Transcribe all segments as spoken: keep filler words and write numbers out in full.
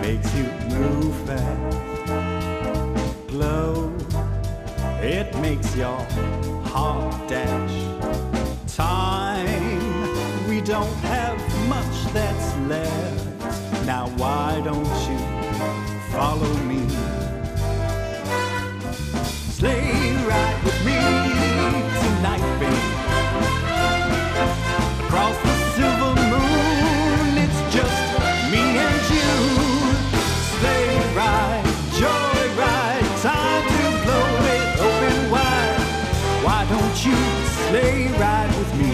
makes you move fast. Glow, it makes your heart dash. Time, we don't have much that's left. Now why don't you follow me? Sleigh ride with me tonight, babe. Across the silver moon, it's just me and you. Sleigh ride, joy ride, time to blow it open wide. Why don't you sleigh ride with me?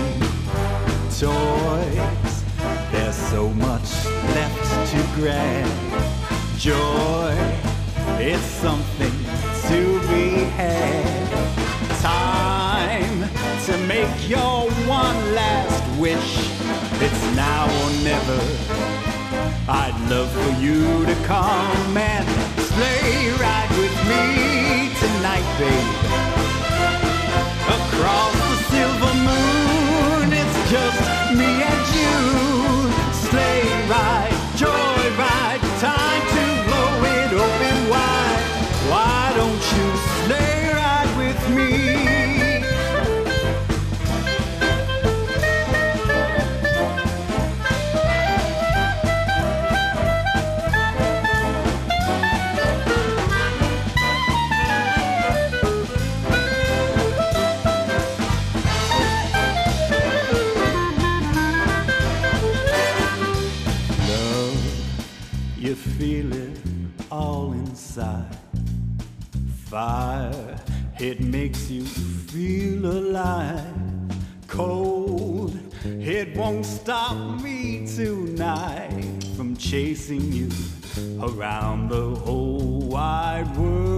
Toys, there's so much left to grab. Joy, it's something to be had. Time to make your one last wish. It's now or never. I'd love for you to come and sleigh ride with me tonight, babe. Across the silver moon, it's just me and you. Sleigh ride, joy ride, time to blow it open wide. Why don't you sleigh ride with me? You feel it all inside. Fire, it makes you feel alive. Cold, it won't stop me tonight from chasing you around the whole wide world.